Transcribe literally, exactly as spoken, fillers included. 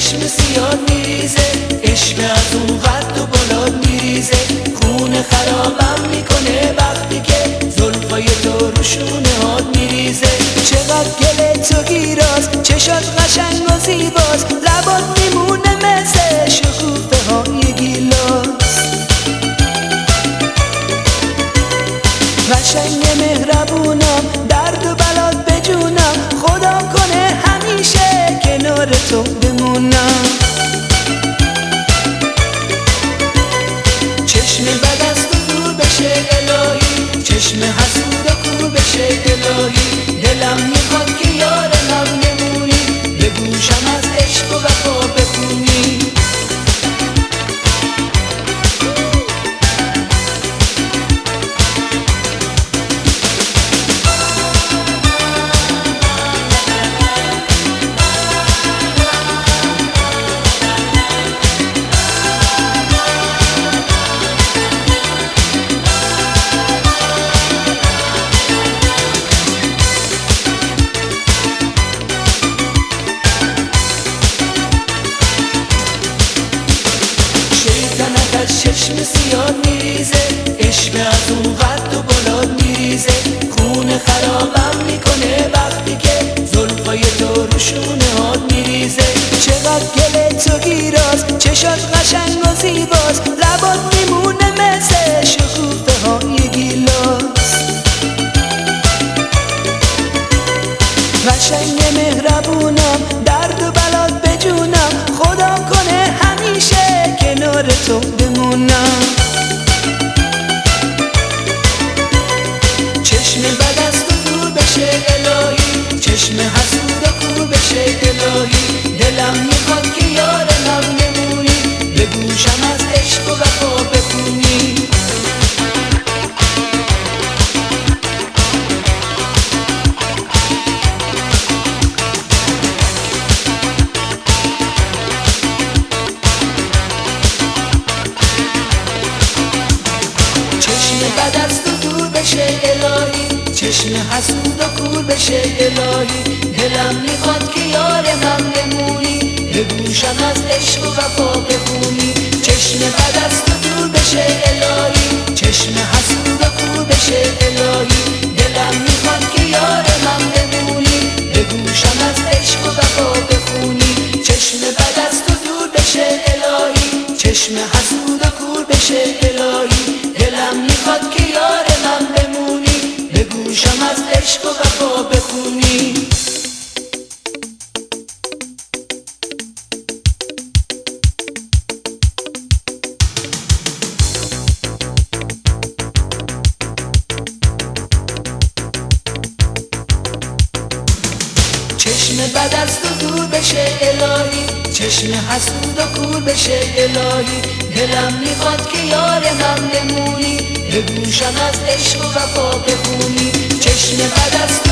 چشم سیاه میریزه، عشق از اون قد و بالا میریزه، خون خرابم میکنه وقتی که زلفای تو رو شونه هات میریزه. چقدر گل تو گیراز، چشات قشنگ و زیباز، لبات میمونه مثل شکوفه های گیلاس. قشنگ مهربونم، درد و بلات بجونم، خدا کنه همیشه کنار تو بمونم. چشم بد از تو دور بشه الهی، چشم حسود و کور بشه الهی، دلم میخواد که یار هم نمونی، به گوشم از عشق و وفا بخونی. چشم سیاه میریزه، عشق از اون قد و بالا میریزه، خون خرابم میکنه وقتی که زلفای تو رو شونه هات میریزه. چقدر گل تو گیراز، چشات قشنگ و زیباز، لبات میمونه مثل شکوفه های گیلاس. قشنگ مهربونم، درد و بلات بجونم، خدا کنه همیشه کنار تو بمونم. چشم بد از تو دور بشه الهی، چشم حسود و کور بشه الهی، دلم میخواد که یار هم نمونی، به گوشم از عشق و وفا بخونی. بد از تو دور بشه الهی، چشم حسود و کور بشه الهی، دلم میخواد که یار هم نمونی، به گوشم از عشق و وفا بخونی. چشم بد از تو دور بشه الهی، چشم حسود و کور بشه الهی، دلم میخواد که یار هم نمونی، به گوشم از عشق و وفا بخونی. چشم بد از تو دور بشه الهی، چشم حسود و کور بشه الهی، دلم میخواد که یار من بمونی، به گوشم از عشق و وفا بخونی. چشم بد از تو دور بشه الهی، چشم حسود و کور بشه الهی، دلم میخواد که یار هم نمونی، به گوشم از عشق و وفا بخونی. چشم بد از